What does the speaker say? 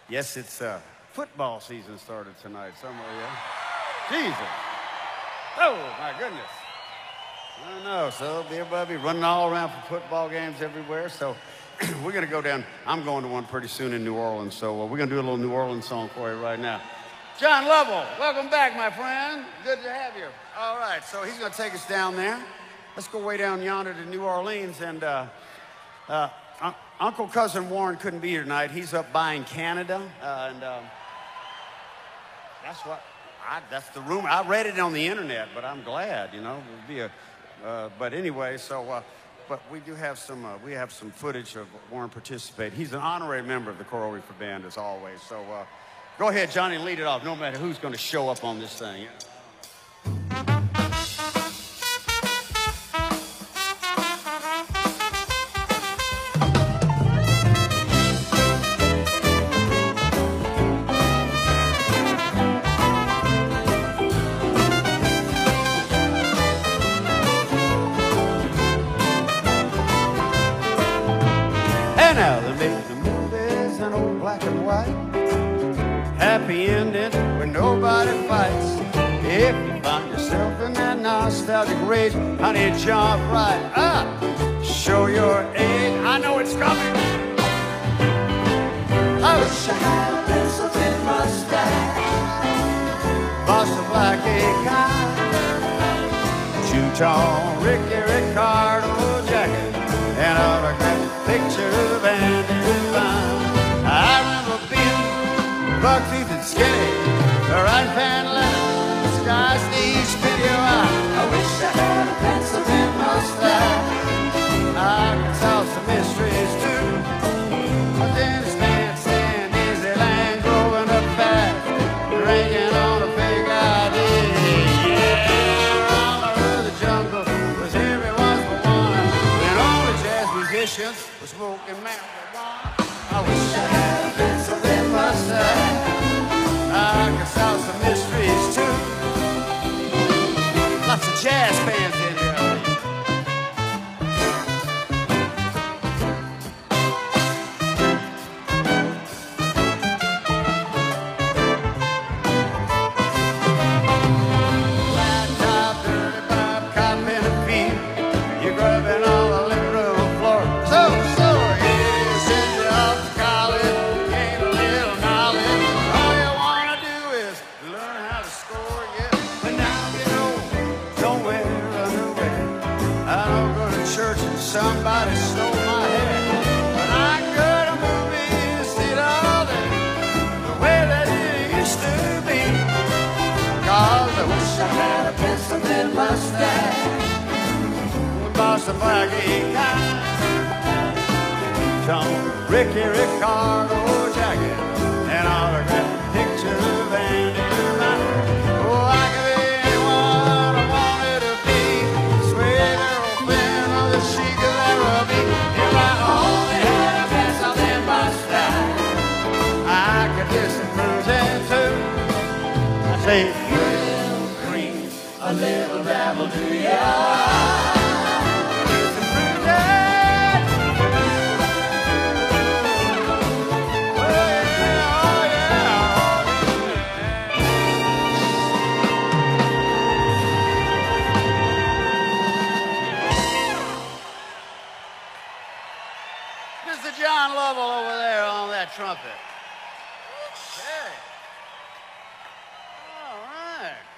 Yes, it's football season started tonight somewhere, yeah? Jesus. Oh, my goodness. I know, so everybody be running all around for football games everywhere, so we're going to go down. I'm going to one pretty soon in New Orleans, so we're going to do a little New Orleans song for you right now. John Lovell, welcome back, my friend. Good to have you. All right, so he's going to take us down there. Let's go way down yonder to New Orleans, and Uncle Cousin Warren couldn't be here tonight. He's up buying Canada, and that's the rumor. I read it on the internet, but I'm glad, you know. It'll be but anyway, so but we do have some footage of Warren participate. He's an honorary member of the Coral Reefer Band, as always. So go ahead, Johnny, and lead it off. No matter who's going to show up on this thing. Now they make the movies in old black and white, happy endings where nobody fights. If you find yourself in that nostalgic rage, honey, jump right up, show your age. I know it's coming. I wish I had a pencil-thin mustache, Boston black eye, two-tone Ricky Ricardo jacket, and autographed picture of Andy Devine. I remember being buck-teeth and skinny, the right fan leather, skies each video eye. I wish I had a pencil-thin mustache. I could solve some mysteries too, but then stand Disneyland, growing up fast, drinking on a big idea. Yeah, all over the jungle was everyone's for one, and only jazz musicians was smoking marijuana. I wish I had a pencil-thin mustache. I could solve some mysteries too. Lots of jazz fans in here. Flat top, dirty bob, cop in a field. You're grubbing on the living room floor. So sore, yeah, send you off to college. Gain a little knowledge. All you wanna do is learn how to score, yeah. But now you know, don't wear underwear. I don't go to church and somebody stole my hair. But I go to movies, see it all day, the way that it used to be. 'Cause I wish I had a pencil-thin mustache, Boston black eye, some Ricky Ricardo jacket, and autographed picture of Andy Devine. Oh, I could be anyone I wanted to be, sweet little fan of the chic of Araby. If I only had a pencil-thin mustache, I could do some cruising too. I say, you little green, a little dabble to ya. Mr. John Lovell over there on that trumpet. Okay. All right.